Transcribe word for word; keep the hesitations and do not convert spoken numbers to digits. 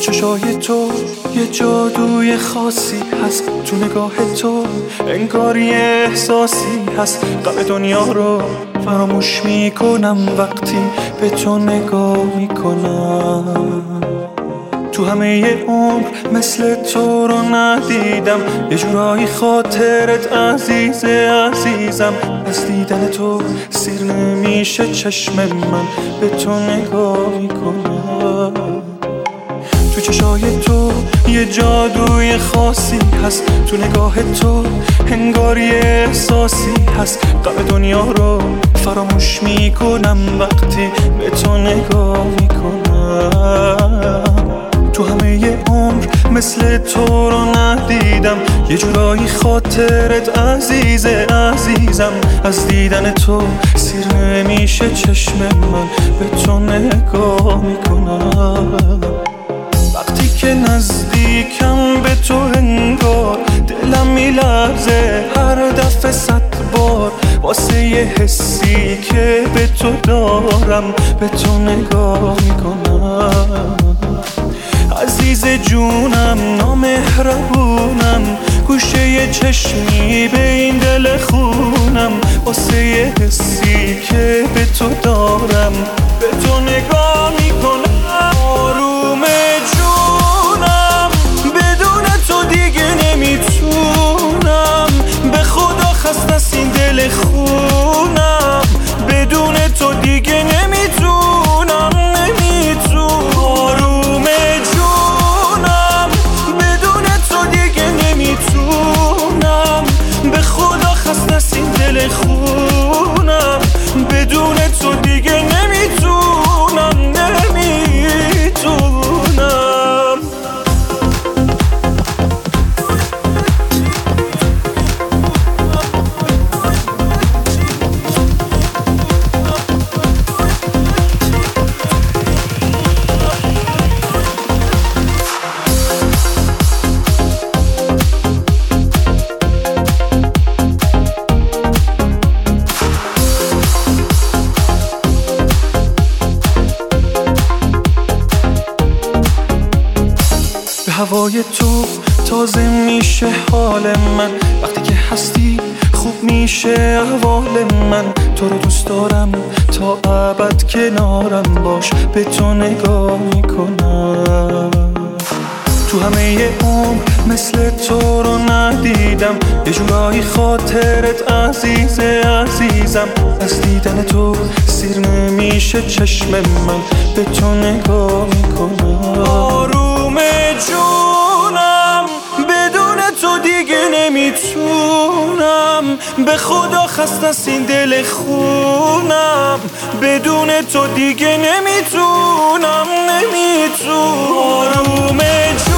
چشای تو یه جادوی خاصی هست، تو نگاه تو انگار یه احساسی هست. غم دنیا رو فراموش میکنم وقتی به تو نگاه میکنم. تو همه عمر مثل تو رو ندیدم، یه جورایی خاطرت عزیزه عزیزم. از دیدن تو سیر نمیشه چشم من، به تو نگاه میکنم. تو چشای تو یه جادوی خاصی هست، تو نگاه تو انگار یه احساسی هست. غم دنیا رو فراموش میکنم وقتی به تو نگاه میکنم. تو همه عمر مثل تو رو ندیدم، یه جورایی خاطرت عزیزه عزیزم. از دیدن تو سیر نمیشه چشم من، به تو نگاه میکنم. وقتی که نزدیکم به تو انگار دلم میلرزه هر دفعه صد بار، واسه یه حسی که به تو دارم به تو نگاه میکنم. عزیز جونم نامهربونم، گوشه یه چشمی به این دل خونم، واسه یه حسی که به تو دارم به تو نگاه میکنم. آروم جونم بدون تو دیگه نمیتونم، به خدا خسته از این دل خونم، بدون تو دیگه نمیتونم نمیتونم. آروم جونم بدون تو دیگه نمیتونم، به خدا خسته از این دل خونم، بدون تو دیگه نمیتونم نمیتونم. هوای تو تازه میشه حال من، وقتی که هستی خوب میشه احوال من. تو رو دوست دارم تا ابد کنارم باش، به تو نگاه میکنم. تو همه عمر مثل تو رو ندیدم، یه جورایی خاطرت عزیزه عزیزم. از دیدن تو سیر نمیشه چشم من، به تو نگاه میکنم. آروم جونم بدون تو دیگه نمیتونم، به خدا خسته از این دل خونم، بدون تو دیگه نمیتونم نمیتونم. آروم